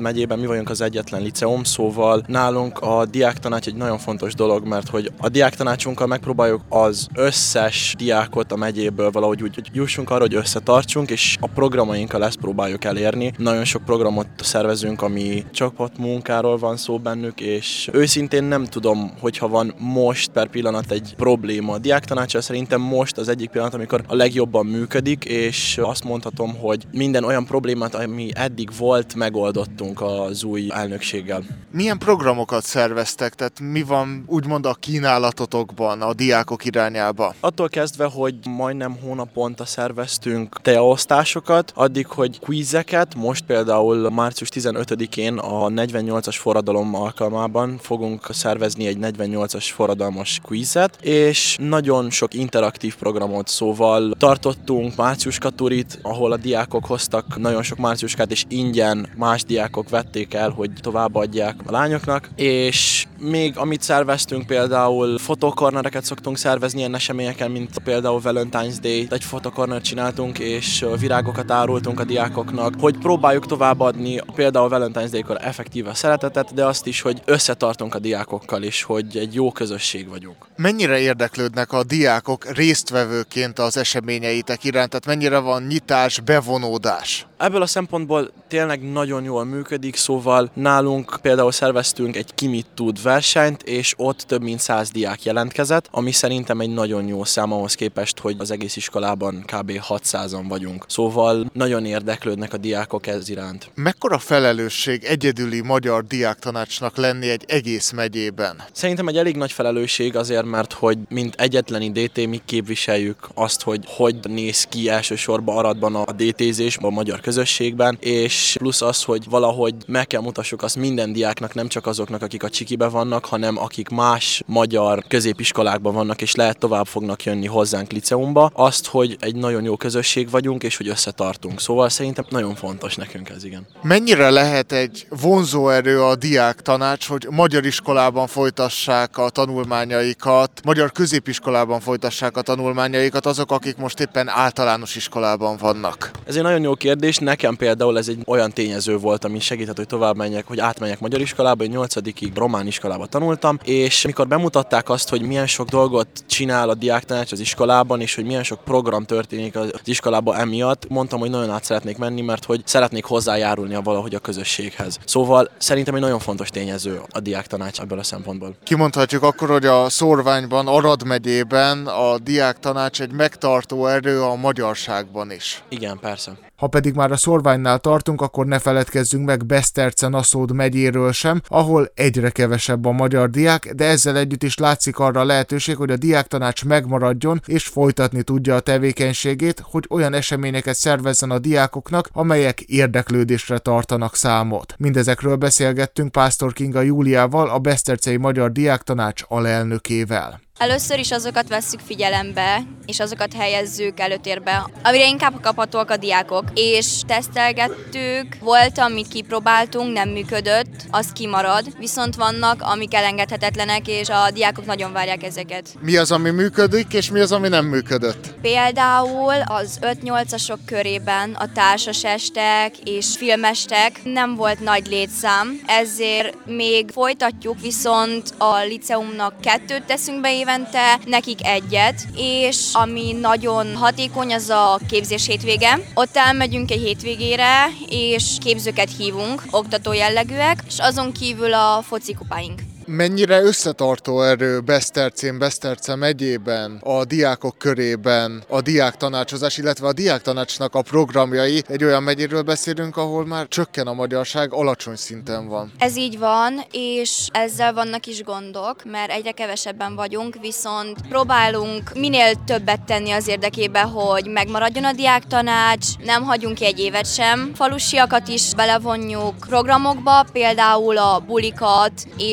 megyében mi vagyunk az egyetlen liceum, szóval nálunk a diáktanács egy nagyon fontos dolog, mert hogy a diáktanácsunkkal megpróbáljuk az összes diákot a megyéből valahogy úgy jussunk arra, hogy összetartsunk, és a programainkkal ezt próbáljuk elérni. Nagyon sok programot szervezünk, ami csapatmunkáról van szó bennük, és őszintén nem tudom, hogyha van most per pillanat egy probléma. A diáktanáccsal szerintem most az egyik pillanat, amikor a legjobban működik, és azt mondhatom, hogy minden olyan problémát, ami eddig volt, megoldottunk az új elnökséggel. Milyen programokat szerveztek? Tehát mi van úgymond a kínálatotokban a diákok irányába? Attól kezdve, hogy majdnem hónaponta szerveztünk teaosztásokat, addig, hogy quizeket, most például március 15-én a 48-as forradalom alkalmában fogunk szervezni egy 48-as forradalmas quizet, és nagyon sok interaktív programot, szóval tartottunk márciuskaturit, ahol a diákok hoztak nagyon sok márciuskát, és ingyen más diákok vették el, hogy továbbadják a lányoknak, és még amit szerveztünk, például fotokornereket szoktunk szervezni ilyen eseményeken, mint például Valentine's Day, egy fotokornert csináltunk, és virágokat árultunk a diákoknak, hogy próbáljuk továbbadni például Valentine's Day-kor effektíve szeretetet, de azt is, hogy összetartunk a diákokkal, és hogy egy jó közösség vagyunk. Mennyire érdeklődnek a diákok résztvevőként az eseményeitek iránt, tehát mennyire van nyitás, bevonódás? Ebből a szempontból tényleg nagyon jól működik, szóval nálunk például szerveztünk egy Ki mit tud versenyt, és ott több mint 100 diák jelentkezett, ami szerintem egy nagyon jó szám ahhoz képest, hogy az egész iskolában kb. 600-an vagyunk. Szóval nagyon érdeklődnek a diákok ez iránt. Mekkora felelősség egyedüli magyar diáktanácsnak lenni egy egész megyében? Szerintem egy elég nagy felelősség azért, mert hogy mint egyetlen DT mi képviseljük azt, hogy néz ki elsősorban Aradban a DT-zés a magyar közösségben, és plusz az, hogy valahogy meg kell mutassuk azt minden diáknak, nem csak azoknak, akik a Csikibe vannak, hanem akik más magyar középiskolákban vannak, és lehet tovább fognak jönni hozzánk liceumba, azt, hogy egy nagyon jó közösség vagyunk, és hogy összetartunk. Szóval szerintem nagyon fontos nekünk ez, igen. Mennyire lehet egy vonzóerő a diáktanács, hogy magyar iskolában folytassák a tanulmányaikat, magyar középiskolában folytassák a tanulmányaikat azok, akik most éppen általános iskolában vannak? Ez egy nagyon jó kérdés. Nekem például ez egy olyan tényező volt, ami segített, hogy tovább menjek, hogy átmenjek magyar iskolába, hogy 8-ig román iskolába tanultam, és mikor bemutatták azt, hogy milyen sok dolgot csinál a diáktanács az iskolában, és hogy milyen sok program történik az iskolában emiatt, mondtam, hogy nagyon át szeretnék menni, mert hogy szeretnék hozzájárulni valahogy a közösséghez. Szóval szerintem egy nagyon fontos tényező a diáktanács ebből a szempontból. Kimondhatjuk akkor, hogy a Szorványban, Arad megyében a diáktanács egy megtartó erő a magyarságban is. Igen, persze. Ha pedig már a Szorványnál tartunk, akkor ne feledkezzünk meg Beszterce-Naszód megyéről sem, ahol egyre kevesebb a magyar diák, de ezzel együtt is látszik arra a lehetőség, hogy a diáktanács megmaradjon és folytatni tudja a tevékenységét, hogy olyan eseményeket szervezzen a diákoknak, amelyek érdeklődésre tartanak számot. Mindezekről beszélgettünk Pásztor Kinga Júliával, a Besztercei Magyar Diáktanács alelnökével. Először is azokat vesszük figyelembe, és azokat helyezzük előtérbe, amire inkább kaphatóak a diákok. És tesztelgettük, volt, amit kipróbáltunk, nem működött, az kimarad, viszont vannak, amik elengedhetetlenek, és a diákok nagyon várják ezeket. Mi az, ami működik, és mi az, ami nem működött? Például az 5-8-asok körében a társas estek és filmestek nem volt nagy létszám, ezért még folytatjuk, viszont a liceumnak 2 teszünk be évente, nekik 1, és ami nagyon hatékony, az a képzés hétvége. Ott elmegyünk egy hétvégére, és képzőket hívunk, oktató jellegűek, és azon kívül a focikupáink. Mennyire összetartó erő Beszterce megyében, a diákok körében a diáktanácsozás, illetve a diáktanácsnak a programjai? Egy olyan megyéről beszélünk, ahol már csökken a magyarság, alacsony szinten van. Ez így van, és ezzel vannak is gondok, mert egyre kevesebben vagyunk, viszont próbálunk minél többet tenni az érdekében, hogy megmaradjon a diáktanács, nem hagyunk ki egy évet sem. Falusiakat is belevonjuk programokba, például a bulikat és a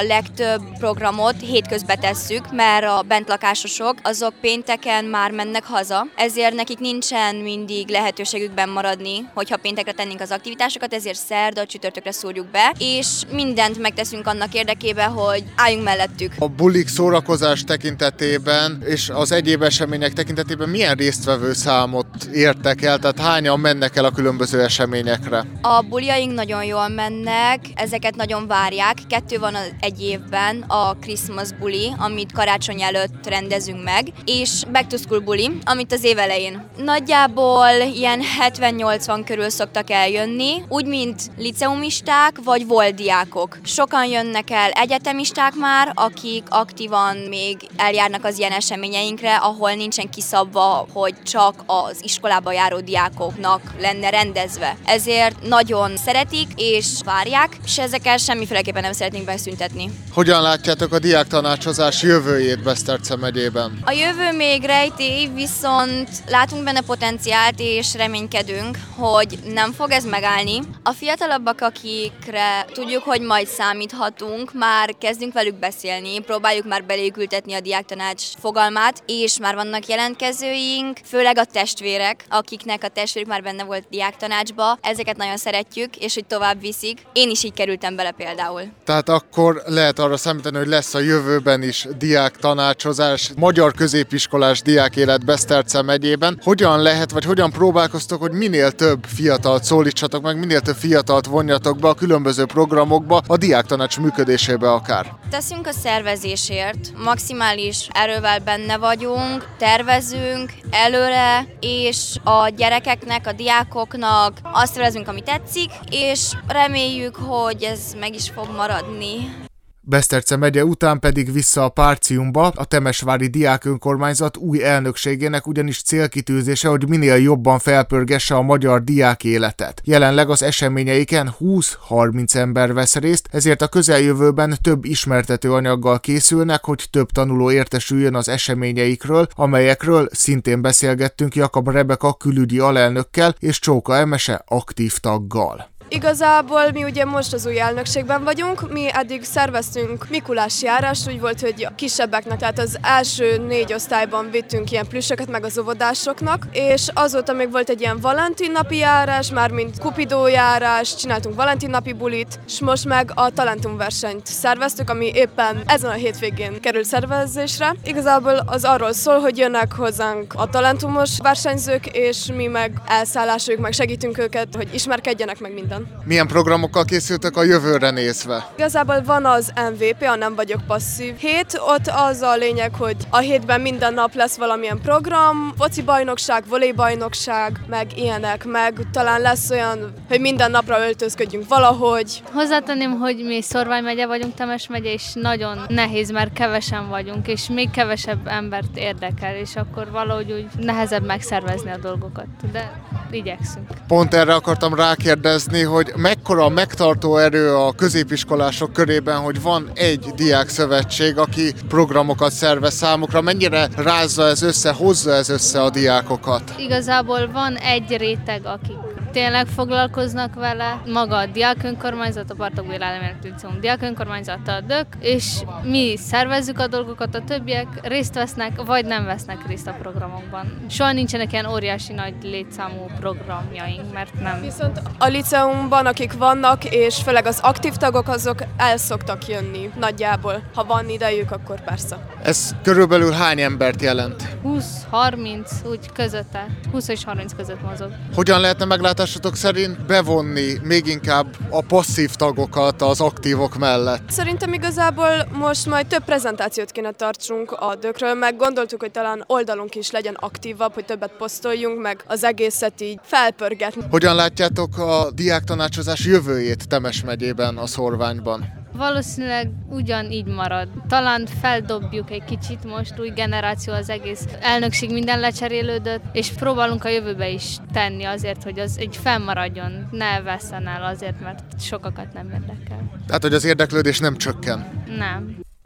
legtöbb programot hétközben tesszük, mert a bentlakásosok azok pénteken már mennek haza, ezért nekik nincsen mindig lehetőségük benn maradni, hogyha péntekre tennénk az aktivitásokat, ezért szerda, csütörtökre szúrjuk be, és mindent megteszünk annak érdekében, hogy álljunk mellettük. A bulik szórakozás tekintetében és az egyéb események tekintetében milyen résztvevő számot értek el, tehát hányan mennek el a különböző eseményekre? A buliaink nagyon jól mennek, ezeket nagyon várják. 2 van egy évben, a Christmas buli, amit karácsony előtt rendezünk meg, és Back to School buli, amit az év elején. Nagyjából ilyen 70-80 körül szoktak eljönni, úgy, mint liceumisták vagy volt diákok. Sokan jönnek el egyetemisták már, akik aktívan még eljárnak az ilyen eseményeinkre, ahol nincsen kiszabva, hogy csak az iskolába járó diákoknak lenne rendezve. Ezért nagyon szeretik és várják, és ezekkel semmiféleképpen nem szeretnénk beszüntetni. Hogyan látjátok a diáktanácsozás jövőjét Beszterce megyében? A jövő még rejtély, viszont látunk benne potenciált és reménykedünk, hogy nem fog ez megállni. A fiatalabbak, akikre tudjuk, hogy majd számíthatunk, már kezdünk velük beszélni, próbáljuk már beléjük ültetni a diáktanács fogalmát, és már vannak jelentkezőink, főleg a testvérek, akiknek a testvérük már benne volt diáktanácsba. Ezeket nagyon szeretjük, és hogy tovább viszik. Én is így kerültem bele például. Tehát akkor lehet arra számítani, hogy lesz a jövőben is diáktanácsozás, magyar középiskolás diákélet Beszterce megyében. Hogyan lehet, vagy hogyan próbálkoztok, hogy minél több fiatalt szólítsatok meg, minél több fiatalt vonjatok be a különböző programokba, a diáktanács működésébe akár? Teszünk a szervezésért, maximális erővel benne vagyunk, tervezünk előre, és a gyerekeknek, a diákoknak azt tervezünk, ami tetszik, és reméljük, hogy ez meg is fog maradni. Beszterce megye után pedig vissza a Párciumba, a Temesvári Diák Önkormányzat új elnökségének ugyanis célkitűzése, hogy minél jobban felpörgesse a magyar diák életet. Jelenleg az eseményeiken 20-30 ember vesz részt, ezért a közeljövőben több ismertető anyaggal készülnek, hogy több tanuló értesüljön az eseményeikről, amelyekről szintén beszélgettünk Jakab Rebeka külügyi alelnökkel és Csóka Emese aktív taggal. Igazából mi ugye most az új elnökségben vagyunk, mi eddig szerveztünk Mikulás járást, úgy volt, hogy a kisebbeknek, tehát az első 4 osztályban vittünk ilyen plüssöket meg az óvodásoknak, és azóta még volt egy ilyen valentinnapi járás, mármint Kupidó járás, csináltunk valentinnapi bulit, és most meg a talentumversenyt szerveztük, ami éppen ezen a hétvégén került szervezésre. Igazából az arról szól, hogy jönnek hozzánk a talentumos versenyzők, és mi meg elszállásuk, meg segítünk őket, hogy ismerkedjenek meg minden. Milyen programokkal készültek a jövőre nézve? Igazából van az MVP, a Nem vagyok passzív hét, ott az a lényeg, hogy a hétben minden nap lesz valamilyen program, foci bajnokság, volejbajnokság, meg ilyenek, meg talán lesz olyan, hogy minden napra öltözködjünk valahogy. Hozzátenném, hogy mi Szorvány megye vagyunk, Temes megye, és nagyon nehéz, mert kevesen vagyunk, és még kevesebb embert érdekel, és akkor valahogy úgy nehezebb megszervezni a dolgokat, de igyekszünk. Pont erre akartam rákérdezni, hogy mekkora a megtartó erő a középiskolások körében, hogy van egy diákszövetség, aki programokat szervez számukra, mennyire rázza ez össze, hozza ez össze a diákokat? Igazából van egy réteg, akik tényleg foglalkoznak vele, maga a diákönkormányzat, a Bartók-Béla Elméleti Liceum diákönkormányzata, DÖK, és mi szervezzük a dolgokat, a többiek részt vesznek, vagy nem vesznek részt a programokban. Soha nincsenek ilyen óriási nagy létszámú programjaink, mert nem. Viszont a liceumban, akik vannak, és főleg az aktív tagok, azok el szoktak jönni nagyjából. Ha van idejük, akkor persze. Ez körülbelül hány embert jelent? 20-30, úgy közötte. 20 és 30 között mozog. Hogyan lehetne meglátásotok szerint bevonni még inkább a passzív tagokat az aktívok mellett? Szerintem igazából most majd több prezentációt kéne tartsunk a DÖK-ről, meg gondoltuk, hogy talán oldalunk is legyen aktívabb, hogy többet posztoljunk, meg az egészet így felpörgetni. Hogyan látjátok a diáktanácsozás jövőjét Temes megyében, a Szorványban? Valószínűleg ugyanígy marad. Talán feldobjuk egy kicsit most, új generáció, az egész elnökség minden lecserélődött, és próbálunk a jövőbe is tenni azért, hogy az egy fennmaradjon, ne vesszen el azért, mert sokakat nem érdekel. Tehát, hogy az érdeklődés nem csökken? Nem.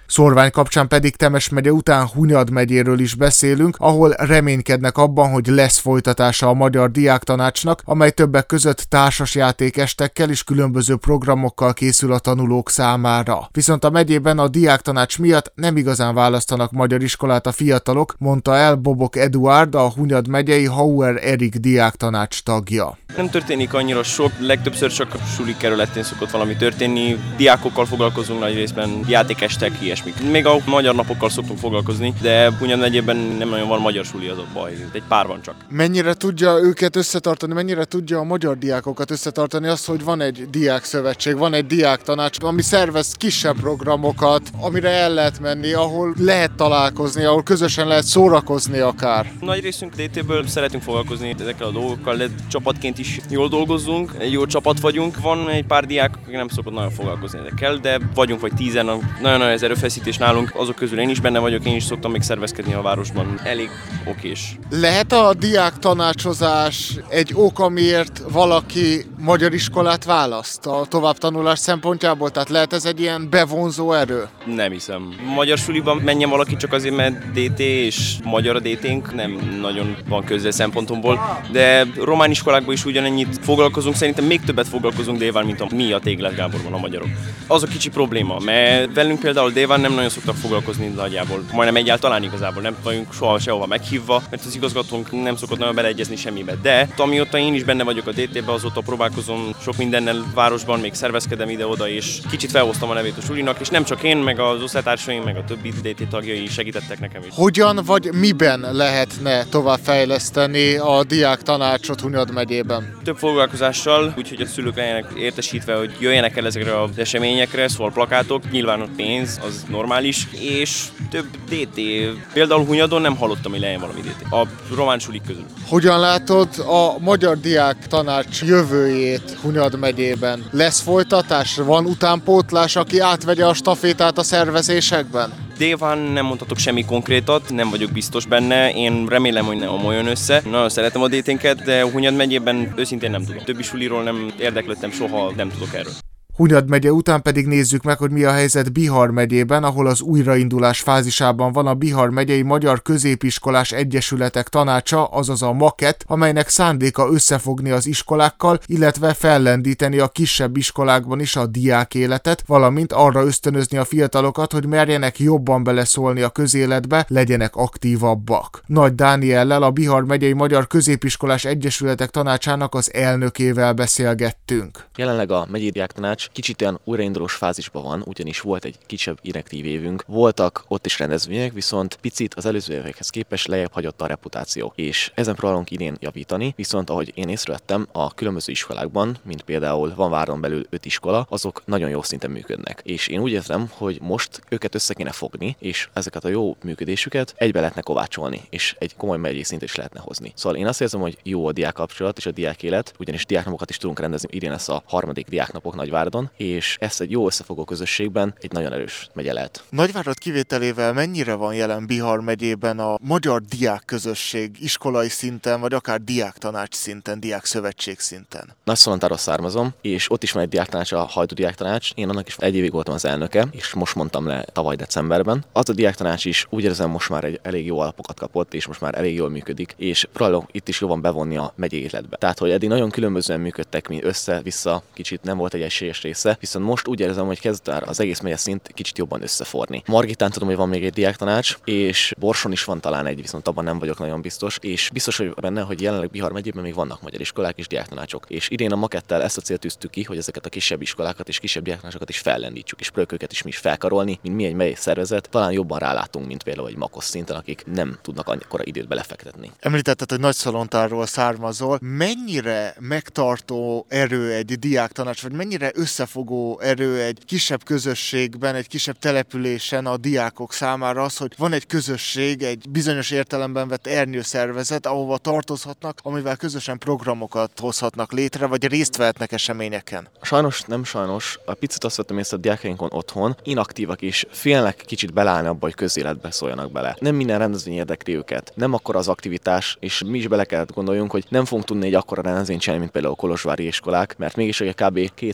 Szorvány kapcsán pedig Temes megye után Hunyad megyéről is beszélünk, ahol reménykednek abban, hogy lesz folytatása a Magyar Diáktanácsnak, amely többek között társasjátékestekkel és különböző programokkal készül a tanulók számára. Viszont a megyében a diáktanács miatt nem igazán választanak magyar iskolát a fiatalok, mondta el Bobok Eduárd, a Hunyad megyei Hauer Erik diáktanács tagja. Nem történik annyira sok, legtöbbször csak a suli kerületén szokott valami történni. Diákokkal foglalkozunk nagy részben, játékestek, ilyesmik. Még a magyar napokkal szoktunk foglalkozni, de Hunyad megyében nem nagyon van magyar suli, az a baj. Egy pár van csak. Mennyire tudja őket összetartani, mennyire tudja a magyar diákokat összetartani az, hogy van egy diákszövetség, van egy diáktanács, ami szervez kisebb programokat, amire el lehet menni, ahol lehet találkozni, ahol közösen lehet szórakozni akár. Nagy részünk DT-ből szeretünk foglalkozni ezekkel a dolgokkal, de csapatként is jól dolgozzunk, egy jó csapat vagyunk. Van egy pár diák, akik nem szokott nagyon foglalkozni ezekkel, de vagyunk vagy 10, nagyon ez erőfeszítés nálunk, azok közül én is benne vagyok, én is szoktam még szervezkedni a városban. Elég okés. Lehet a diák tanácsozás egy ok, amiért valaki magyar iskolát választ a továbbtanulás szempontjából? Tehát lehet ez egy ilyen bevonzó erő? Nem hiszem. Magyar suliban menjen valaki csak azért, mert DT és magyar a DT-nk, nem nagyon van köze szempontomból, de román iskolákban is ugyanennyit foglalkozunk, szerintem még többet foglalkozunk Déván, mint mi a Téglet Gáborban a magyarok. Az a kicsi probléma, mert velünk például Déván nem nagyon szoktak foglalkozni nagyjából, majdnem egyáltalán igazából nem vagyunk soha sehova meghívva, mert az igazgatónk nem szokott nagyon beleegyezni semmibe. De amióta én is benne vagyok a DT-be, azóta próbálkozom sok mindennel városban, még szervezkedem ide-oda, és kicsit felhoztam a nevét a sulinak, és nem csak én, meg az osztálytársaim, meg a többi DT tagjai segítettek nekem is. Hogyan vagy miben lehetne továbbfejleszteni a diák tanácsot Hunyad megyében? Több foglalkozással, úgyhogy a szülők legyenek értesítve, hogy jöjjenek el ezekre az eseményekre, szóval plakátok, nyilván a pénz, az normális, és több DT. Például Hunyadon nem hallottam, hogy legyen valami DT. A román sulik közül. Hogyan látod a Magyar Diák Tanács jövőjét Hunyad megyében? Lesz folytatás? Van utánpótlás, aki átvegye a stafétát a szervezésekben? Déván nem mondhatok semmi konkrétat, nem vagyok biztos benne, én remélem, hogy nem omoljon össze. Nagyon szeretem a DT-nket, de Hunyad megyében őszintén nem tudom. Többi suliról nem érdeklődtem soha, nem tudok erről. Hunyad megye után pedig nézzük meg, hogy mi a helyzet Bihar megyében, ahol az újraindulás fázisában van a Bihar megyei Magyar Középiskolás Egyesületek Tanácsa, azaz a MAKET, amelynek szándéka összefogni az iskolákkal, illetve fellendíteni a kisebb iskolákban is a diák életet, valamint arra ösztönözni a fiatalokat, hogy merjenek jobban beleszólni a közéletbe, legyenek aktívabbak. Nagy Dániellel, a Bihar megyei Magyar Középiskolás Egyesületek Tanácsának az elnökével beszélgettünk. Jelenleg a megyei diáktanács kicsit olyan újraindulós fázisban van, ugyanis volt egy kisebb inaktív évünk. Voltak ott is rendezvények, viszont picit az előző évekhez képest lejjebb hagyott a reputáció. És ezen próbálunk idén javítani, viszont ahogy én észrevettem, a különböző iskolákban, mint például van váron belül 5 iskola, azok nagyon jó szinten működnek. És én úgy érzem, hogy most őket össze kéne fogni, és ezeket a jó működésüket egybe lehetne kovácsolni, és egy komoly megyei szintre is lehetne hozni. Szóval én azt érzem, hogy jó a diák kapcsolat és a diák élet, ugyanis diáknapokat is tudunk rendezni. Idén lesz a 3. diáknapok Nagyváradon, és ezt egy jó összefogó közösségben egy nagyon erős megye lehet. Nagyvárad kivételével mennyire van jelen Bihar megyében a magyar diák közösség iskolai szinten, vagy akár diáktanács szinten, diákszövetség szinten? Nagyszalontáról származom, és ott is van egy diáktanács, a Hajdú diáktanács. Én annak is 1 évig voltam az elnöke, és most mondtam le tavaly decemberben. Az a diáktanács is úgy érzem, most már egy elég jó alapokat kapott, és most már elég jól működik, és próbálok itt is jobban bevonni a megyei életbe. Tehát, hogy eddig nagyon különbözően működtek, mi össze-vissza, kicsit nem volt egy egységes része, viszont most úgy érzem, hogy kezd az egész megye szint kicsit jobban összeforni. Margitán tudom, hogy van még egy diáktanács, és Borson is van talán egy, viszont abban nem vagyok nagyon biztos, és biztos vagyok benne, hogy jelenleg Bihar megyében még vannak magyar iskolák és diáktanácsok. És idén a Makettel ezt a célt tűztük ki, hogy ezeket a kisebb iskolákat és kisebb diáktanácsokat is fellendítsük, és próbáljuk őket is mi is felkarolni, mint mi egy mely szervezet, talán jobban rálátunk, mint például egy Makosz szinten, akik nem tudnak annyira időt belefektetni. Említetted, hogy Nagyszalontárról származol. Mennyire megtartó erő egy diáktanács, vagy mennyire összefogó erő egy kisebb közösségben, egy kisebb településen a diákok számára az, hogy van egy közösség, egy bizonyos értelemben vett ernyőszervezet, ahova tartozhatnak, amivel közösen programokat hozhatnak létre, vagy részt vehetnek eseményeken? Sajnos, nem sajnos. A picit azt vettem észre a diákjainkon otthon, inaktívak is, félnek kicsit beleállni abba, hogy közéletbe szóljanak bele. Nem minden rendezvény érdekli őket. Nem akkora az aktivitás, és mi is bele kellett gondoljunk, hogy nem fogunk tudni egy akkora rendezvényt csinálni, mint például a kolozsvári iskolák, mert mégis kb. 200-300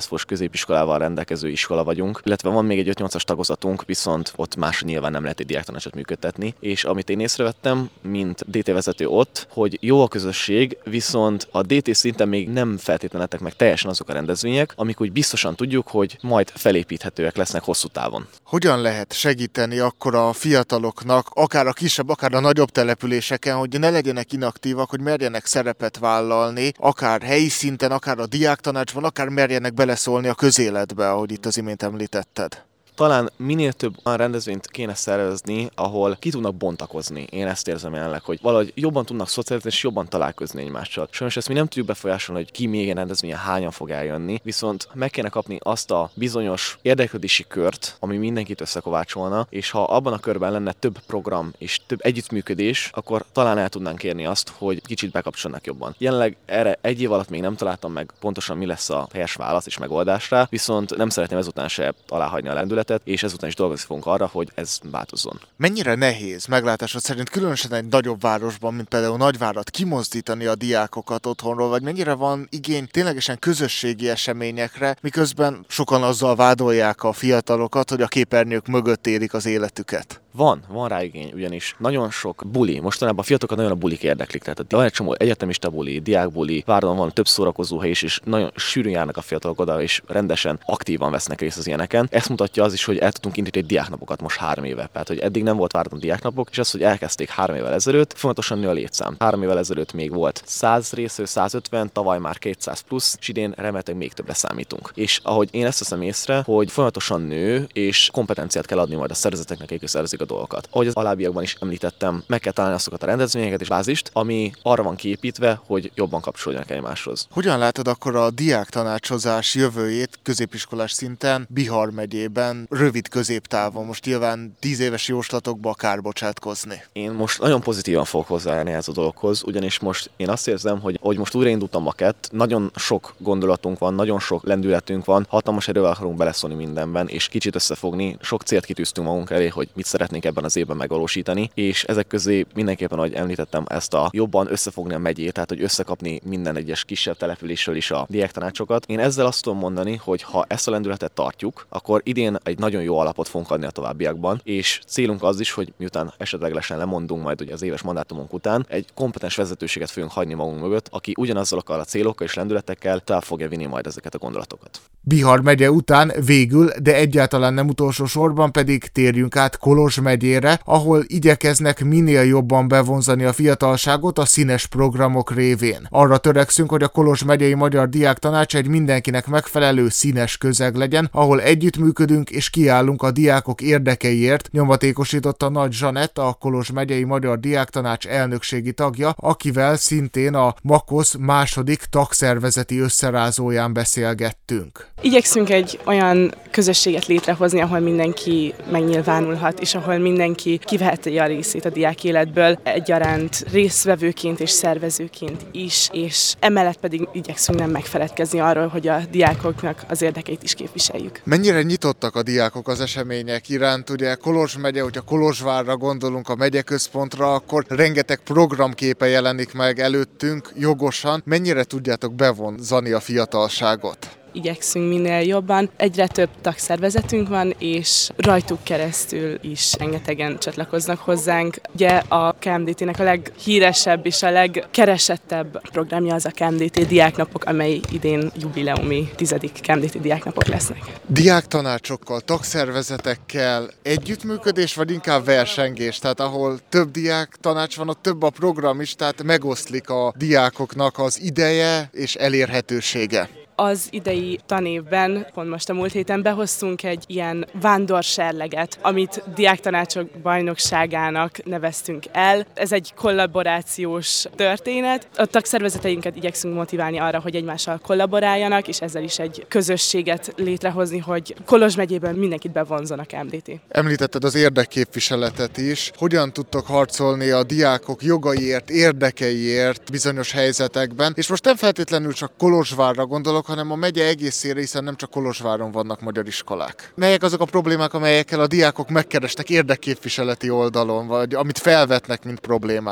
fős középiskolával rendelkező iskola vagyunk, illetve van még egy 5-8-as tagozatunk, viszont ott más nyilván nem lehet egy diáktanácsot működtetni. És amit én észrevettem, mint DT vezető ott, hogy jó a közösség, viszont a DT szinten még nem feltétlenül lettek meg teljesen azok a rendezvények, amik úgy biztosan tudjuk, hogy majd felépíthetőek lesznek hosszú távon. Hogyan lehet segíteni akkor a fiataloknak, akár a kisebb, akár a nagyobb településeken, hogy ne legyenek inaktívak, hogy merjenek szerepet vállalni, akár helyi szinten, akár a diáktanácsban, akár merjenek beleszólni a közéletbe, ahogy itt az imént említetted? Talán minél több olyan rendezvényt kéne szervezni, ahol ki tudnak bontakozni. Én ezt érzem jelenleg, hogy valahogy jobban tudnak szocializálni és jobban találkozni egymással. Sajnos ezt mi nem tudjuk befolyásolni, hogy ki még ilyen rendezvényen hányan fog eljönni, viszont meg kéne kapni azt a bizonyos érdeklődési kört, ami mindenkit összekovácsolna, és ha abban a körben lenne több program és több együttműködés, akkor talán el tudnánk érni azt, hogy kicsit bekapcsolnak jobban. Jelenleg erre egy év alatt még nem találtam meg pontosan, mi lesz a helyes válasz és megoldás rá, viszont nem szeretném ezután se aláhagyni a lendületet, és ezután is dolgozni fogunk arra, hogy ez változzon. Mennyire nehéz meglátásod szerint, különösen egy nagyobb városban, mint például Nagyvárad, kimozdítani a diákokat otthonról, vagy mennyire van igény ténylegesen közösségi eseményekre, miközben sokan azzal vádolják a fiatalokat, hogy a képernyők mögött élik az életüket? Van rá igény, ugyanis nagyon sok buli, mostanában a fiatalokat nagyon a bulik érdeklik, tehát van egy csomó egyetemista buli, diákbuli, Váradon van több szórakozóhely is, és nagyon sűrűn járnak a fiatalok oda, és rendesen aktívan vesznek részt az ilyeneken. Ezt mutatja az is, hogy el tudtunk indítani egy diáknapokat most 3 éve. Tehát, hogy eddig nem volt Váradon diáknapok, és az, hogy elkezdték 3 évvel ezelőtt, folyamatosan nő a létszám. 3 évvel ezelőtt még volt 100 részvevő, 150, tavaly már 200 plusz, és idén remélhetőleg még többre számítunk. És ahogy én ezt veszem észre, hogy folyamatosan nő, és kompetenciát kell adni majd a szervezeteknek, akik szervezik a dolgokat. Ahogy az alábbiakban is említettem, meg kell találni azokat a rendezvényeket és bázist, ami arra van kiépítve, hogy jobban kapcsolódjanak egymáshoz. Hogyan látod akkor a diáktanácsozás jövőjét középiskolás szinten Bihar megyében, rövid középtávon, most nyilván 10 éves jóslatokba akár bocsátkozni? Én most nagyon pozitívan fogok hozzájárni ez a dologhoz, ugyanis most én azt érzem, hogy most újraindult a makett, nagyon sok gondolatunk van, nagyon sok lendületünk van, hatalmas erővel akarunk beleszólni mindenben, és kicsit összefogni, sok célt kitűztünk magunk elé, hogy mit szeretnénk ebben az évben megvalósítani, és ezek közé mindenképpen, ahogy említettem, ezt a jobban összefogni a megyét, tehát hogy összekapni minden egyes kisebb településről is a diáktanácsokat. Én ezzel azt tudom mondani, hogy ha ezt a lendületet tartjuk, akkor idén egy nagyon jó alapot fogunk adni a továbbiakban, és célunk az is, hogy miután esetlegesen lemondunk majd ugye az éves mandátumunk után, egy kompetens vezetőséget fogunk hagyni magunk mögött, aki ugyanazokkal a célokkal és lendületekkel tovább fogja vinni majd ezeket a gondolatokat. Bihar megye után végül, de egyáltalán nem utolsó sorban pedig térjünk át Kolozs megyére, ahol igyekeznek minél jobban bevonzani a fiatalságot a színes programok révén. Arra törekszünk, hogy a Kolozs megyei Magyar Diáktanács egy mindenkinek megfelelő színes közeg legyen, ahol együttműködünk és kiállunk a diákok érdekeiért, nyomatékosította Nagy Zsanett, a Kolozs megyei Magyar Diáktanács elnökségi tagja, akivel szintén a MAKOSZ második tagszervezeti összerázóján beszélgettünk. Igyekszünk egy olyan közösséget létrehozni, ahol mindenki megnyilvánulhat, és ahol mindenki kiveheti a részét a diák életből, egyaránt résztvevőként és szervezőként is, és emellett pedig igyekszünk nem megfeledkezni arról, hogy a diákoknak az érdekeit is képviseljük. Mennyire nyitottak a diákok az események iránt? Ugye Kolozs megye, hogyha Kolozsvárra gondolunk, a megyeközpontra, akkor rengeteg programképe jelenik meg előttünk jogosan. Mennyire tudjátok bevonzani a fiatalságot? Igyekszünk minél jobban. Egyre több tagszervezetünk van, és rajtuk keresztül is rengetegen csatlakoznak hozzánk. Ugye a KMDT-nek a leghíresebb és a legkeresettebb programja az a KMDT diáknapok, amely idén jubileumi 10. KMDT diáknapok lesznek. Diáktanácsokkal, tagszervezetekkel együttműködés, vagy inkább versengés? Tehát ahol több diáktanács van, ott több a program is, tehát megoszlik a diákoknak az ideje és elérhetősége. Az idei tanévben, pont most a múlt héten behoztunk egy ilyen vándorserleget, amit diáktanácsok bajnokságának neveztünk el. Ez egy kollaborációs történet. A tagszervezeteinket igyekszünk motiválni arra, hogy egymással kollaboráljanak, és ezzel is egy közösséget létrehozni, hogy Kolozs megyében mindenkit bevonzon a KMDT. Említetted az érdekképviseletet is. Hogyan tudtok harcolni a diákok jogaiért, érdekeiért bizonyos helyzetekben? És most nem feltétlenül csak Kolozsvárra gondolok, hanem a megye egészére, hiszen nem csak Kolozsváron vannak magyar iskolák. Melyek azok a problémák, amelyekkel a diákok megkeresnek érdekképviseleti oldalon, vagy amit felvetnek, mint problémák?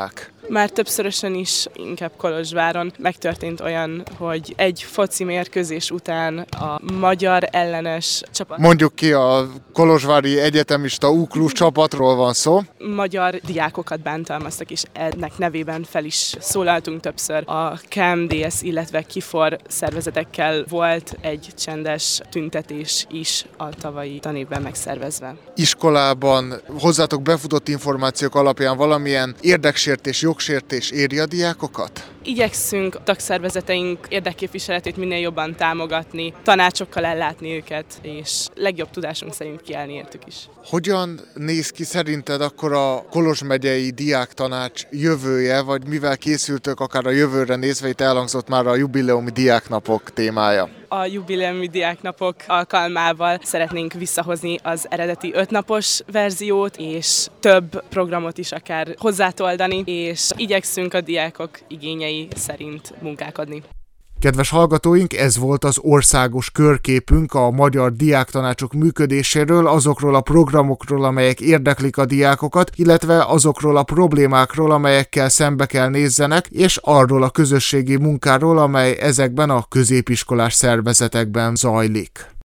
Már többszörösen is, inkább Kolozsváron megtörtént olyan, hogy egy foci mérkőzés után a magyar ellenes csapat... Mondjuk ki, a kolozsvári egyetemista U-klub csapatról van szó. Magyar diákokat bántalmaztak, és ennek nevében fel is szólaltunk többször. A KMDS, illetve KIFOR szervezetekkel volt egy csendes tüntetés is a tavalyi tanévben megszervezve. Iskolában hozzátok befutott információk alapján valamilyen érdeksértés, jogsértés éri a diákokat? Igyekszünk tagszervezeteink érdekképviseletét minél jobban támogatni, tanácsokkal ellátni őket, és legjobb tudásunk szerint kiállni értük is. Hogyan néz ki szerinted akkor a Kolozs megyei diáktanács jövője, vagy mivel készültök akár a jövőre nézve, itt elhangzott már a jubileumi diáknapok témája? A jubileumi diáknapok alkalmával szeretnénk visszahozni az eredeti 5 napos verziót, és több programot is akár hozzátoldani, és igyekszünk a diákok igényei szerint munkálkodni. Kedves hallgatóink, ez volt az országos körképünk a magyar diáktanácsok működéséről, azokról a programokról, amelyek érdeklik a diákokat, illetve azokról a problémákról, amelyekkel szembe kell nézzenek, és arról a közösségi munkáról, amely ezekben a középiskolás szervezetekben zajlik.